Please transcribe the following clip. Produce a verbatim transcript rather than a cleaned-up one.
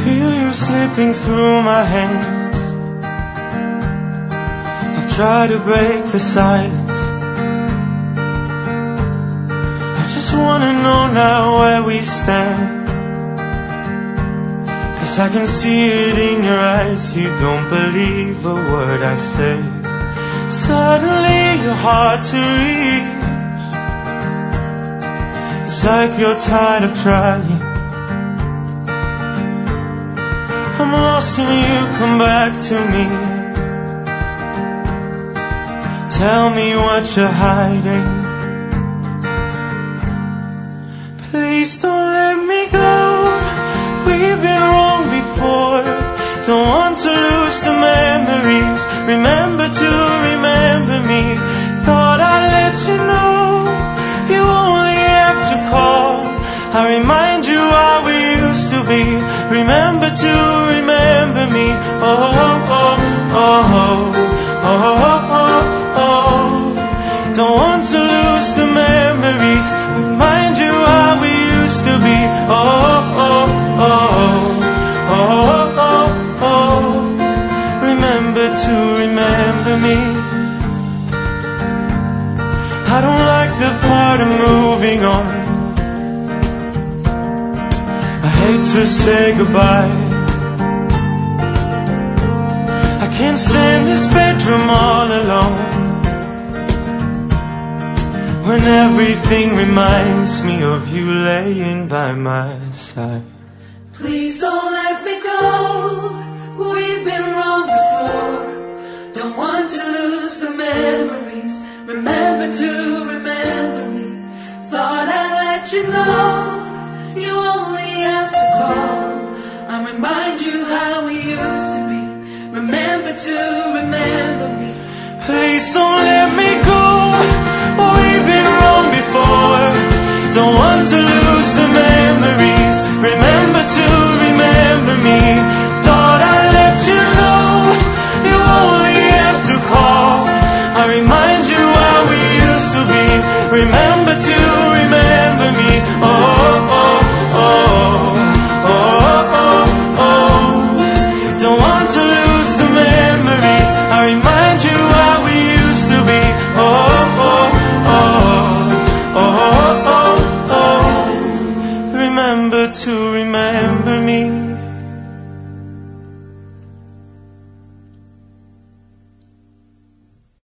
feel you slipping through my hands. I've tried to break the silence. I just wanna know now where we stand, 'cause I can see it in your eyes. You don't believe a word I say. Suddenly you're hard to reach. It's like you're tired of trying. I'm lost and you come back to me. Tell me what you're hiding. Please don't let me go. We've been wrong before. Don't want to lose the memories. Remember to remember me. Thought I'd let you know. You only have to call. I remind you how we used to be. Remember to remember me. Oh, oh, oh, oh, oh, oh, oh, oh. Don't want to lose the memories. Remind you how we used to be. Oh, oh, oh, oh, oh, oh. Remember to remember me. I don't like the part of moving on. I hate to say goodbye. I can't stand this bedroom all alone, when everything reminds me of you laying by my side. Please don't let me go. We've been wrong before. Don't want to lose the memories. Remember to remember me. Thought I'd let you know. You only have to call. I'll remind you how we used to be. Remember to remember me. Please don't let me go. We've been wrong before. Don't want to lose the memories. Remember to remember me. Thought I'd let you know. You only have to call. I remind you how we used to be. Remember